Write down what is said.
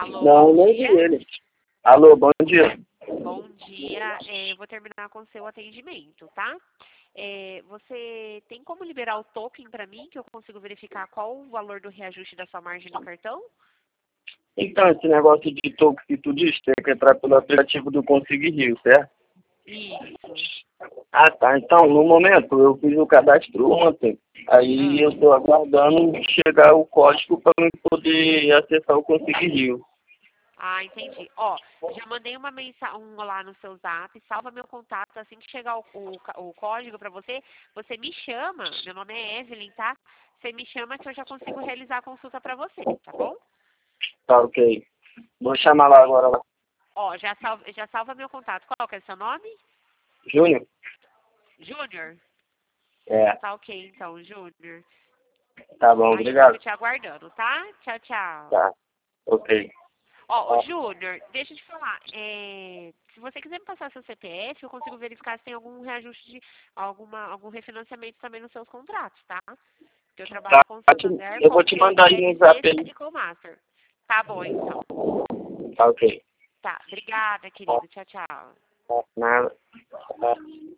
Alô, Não, bom nem vi dia. ele. Alô, bom dia. Bom dia. Eu vou terminar com o seu atendimento, tá? Você tem como liberar o token para mim, que eu consigo verificar qual o valor do reajuste da sua margem no cartão? Então, esse negócio de token que tu disse, tem que entrar pelo aplicativo do Consig Rio, certo? Isso. Ah, tá. Então, no momento, eu fiz o cadastro ontem. Aí eu tô aguardando chegar o código para eu poder acessar o Consig Rio. Ah, entendi. Ó, já mandei uma mensagem lá no seu zap, salva meu contato, assim que chegar o código para você, você me chama, meu nome é Evelyn, tá? Você me chama que eu já consigo realizar a consulta para você, tá bom? Tá, ok. Vou chamar lá agora. Lá. Ó, já salva meu contato. Qual que é o seu nome? Júnior? Júnior? É, Tá ok, então, Júnior. tá bom, Aí eu fico obrigado. te aguardando, tá? Tchau, tchau. Tá, ok. Ó, ô, Júnior, deixa eu te falar. Se você quiser me passar seu CPF, eu consigo verificar se tem algum reajuste de algum refinanciamento também nos seus contratos, tá? Porque eu trabalho Tá, com o Santander, eu com vou o te mandar aí no zap PSC aí. e com o Master. Tá bom, então. Tá, ok. Tá, obrigada, querido. Tchau, tchau. Tá, nada. Tá.